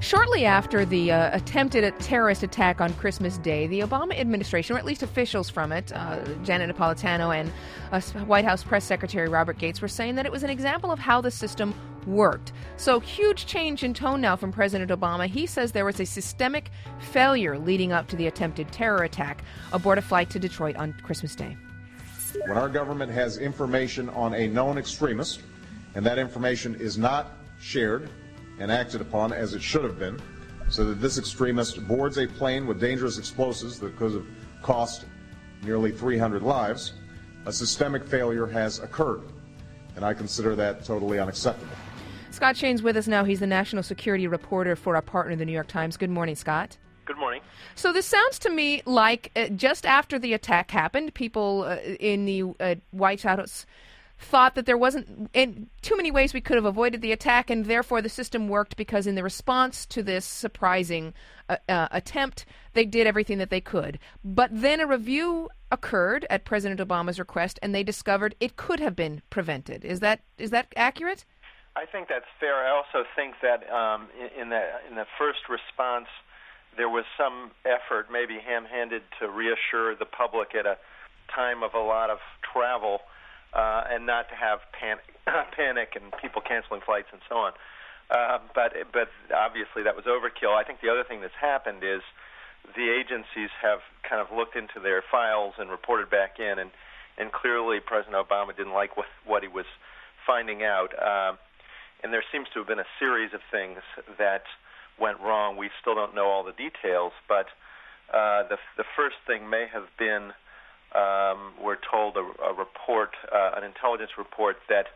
Shortly after the attempted terrorist attack on Christmas Day, the Obama administration, or at least officials from it, Janet Napolitano and White House Press Secretary Robert Gates, were saying that it was an example of how the system worked. So huge change in tone now from President Obama. He says there was a systemic failure leading up to the attempted terror attack aboard a flight to Detroit on Christmas Day. When our government has information on a known extremist, and that information is not shared and acted upon as it should have been, so that this extremist boards a plane with dangerous explosives that could have cost nearly 300 lives, a systemic failure has occurred, and I consider that totally unacceptable. Scott Shane's with us now. He's the national security reporter for our partner, the New York Times. Good morning, Scott. Good morning. So this sounds to me like just after the attack happened, people in the White House thought that there wasn't in too many ways we could have avoided the attack, and therefore the system worked because in the response to this surprising attempt, they did everything that they could. But then a review occurred at President Obama's request, and they discovered it could have been prevented. Is that accurate? I think that's fair. I also think that in the first response, there was some effort, maybe ham-handed, to reassure the public at a time of a lot of travel, and not to have panic and people canceling flights and so on. But obviously that was overkill. I think the other thing that's happened is the agencies have kind of looked into their files and reported back in, and clearly President Obama didn't like what he was finding out. And there seems to have been a series of things that went wrong. We still don't know all the details, but the first thing may have been, we're told, a report, an intelligence report that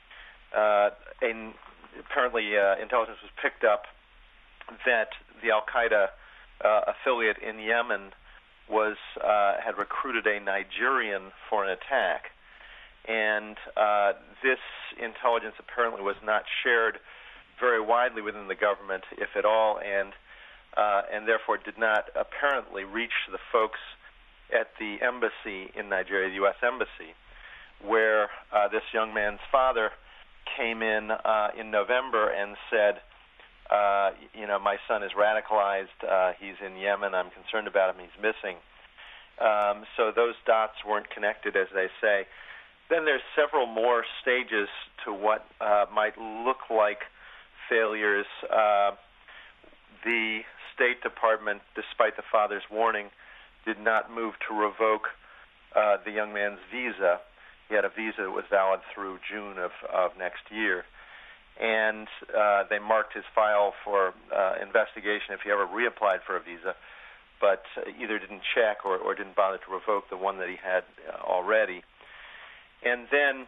apparently intelligence was picked up that the Al-Qaeda affiliate in Yemen had recruited a Nigerian for an attack, and this intelligence apparently was not shared very widely within the government, if at all, and therefore did not apparently reach the folks at the embassy in Nigeria, the U.S. Embassy, where this young man's father came in November and said, my son is radicalized, he's in Yemen, I'm concerned about him, he's missing. So those dots weren't connected, as they say. Then there's several more stages to what might look like failures. The State Department, despite the father's warning, did not move to revoke the young man's visa. He had a visa that was valid through June of next year. And they marked his file for investigation if he ever reapplied for a visa, but either didn't check or didn't bother to revoke the one that he had already. And then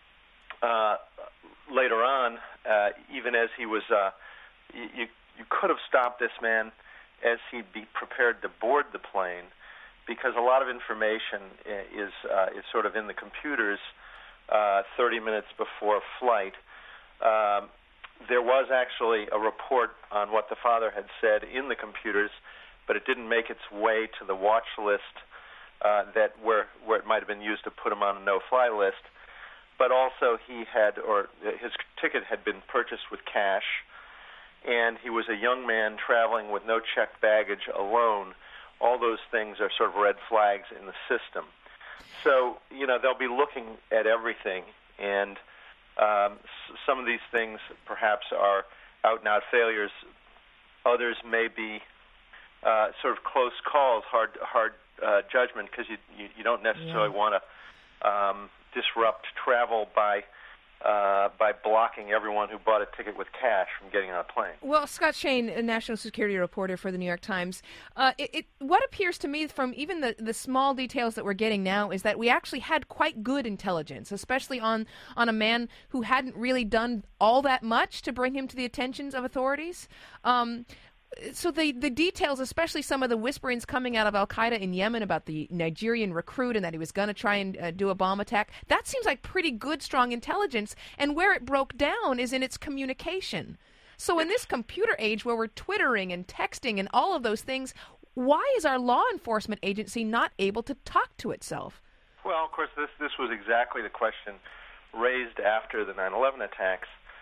later on, even as he was, you could have stopped this man as he'd be prepared to board the plane, because a lot of information is sort of in the computers 30 minutes before flight. There was actually a report on what the father had said in the computers, but it didn't make its way to the watch list where it might have been used to put him on a no-fly list. But also his ticket had been purchased with cash, and he was a young man traveling with no checked baggage alone. All those things are sort of red flags in the system. So, they'll be looking at everything, and some of these things perhaps are out-and-out failures. Others may be sort of close calls, hard judgment, because you don't necessarily want to disrupt travel by blocking everyone who bought a ticket with cash from getting on a plane. Well, Scott Shane, a national security reporter for the New York Times, what appears to me from even the small details that we're getting now is that we actually had quite good intelligence, especially on a man who hadn't really done all that much to bring him to the attentions of authorities. So the details, especially some of the whisperings coming out of Al-Qaeda in Yemen about the Nigerian recruit and that he was going to try and do a bomb attack, that seems like pretty good, strong intelligence. And where it broke down is in its communication. So in this computer age where we're twittering and texting and all of those things, why is our law enforcement agency not able to talk to itself? Well, of course, this was exactly the question raised after the 9/11 attacks,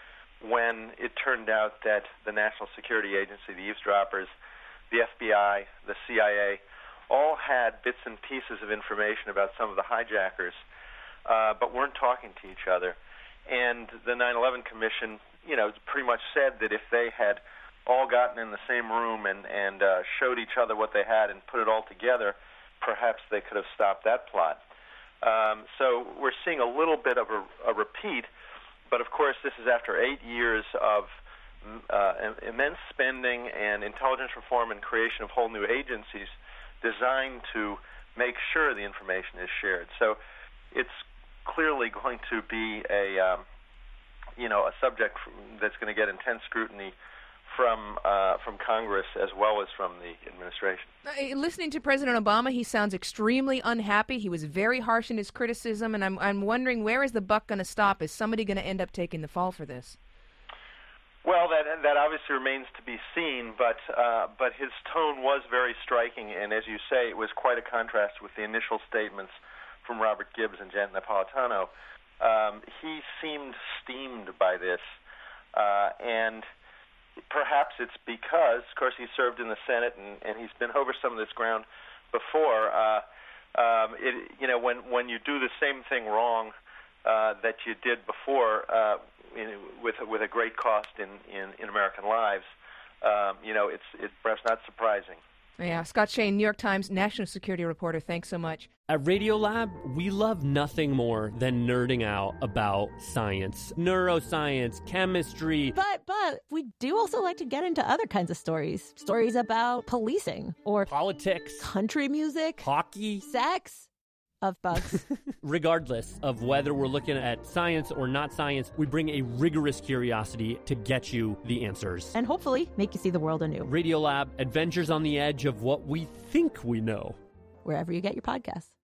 when it turned out that the National Security Agency, the eavesdroppers, the FBI, the CIA, all had bits and pieces of information about some of the hijackers, but weren't talking to each other. And the 9/11 Commission, pretty much said that if they had all gotten in the same room and showed each other what they had and put it all together, perhaps they could have stopped that plot. So we're seeing a little bit of a repeat, but of course this is after 8 years of immense spending and intelligence reform and creation of whole new agencies designed to make sure the information is shared. So it's clearly going to be a subject that's going to get intense scrutiny from Congress as well as from the administration. Listening to President Obama, he sounds extremely unhappy. He was very harsh in his criticism, and I'm wondering, where is the buck going to stop? Is somebody going to end up taking the fall for this? Well, that obviously remains to be seen, but his tone was very striking, and as you say, it was quite a contrast with the initial statements from Robert Gibbs and Janet Napolitano. He seemed steamed by this, and perhaps it's because, of course, he served in the Senate and he's been over some of this ground before. When you do the same thing wrong that you did before, with a great cost in American lives, it's perhaps not surprising. Yeah, Scott Shane, New York Times national security reporter. Thanks so much. At Radiolab, we love nothing more than nerding out about science, neuroscience, chemistry. But we do also like to get into other kinds of stories. Stories about policing or politics, country music, hockey, sex. Of bugs. Regardless of whether we're looking at science or not science, we bring a rigorous curiosity to get you the answers. And hopefully make you see the world anew. Radiolab, adventures on the edge of what we think we know. Wherever you get your podcasts.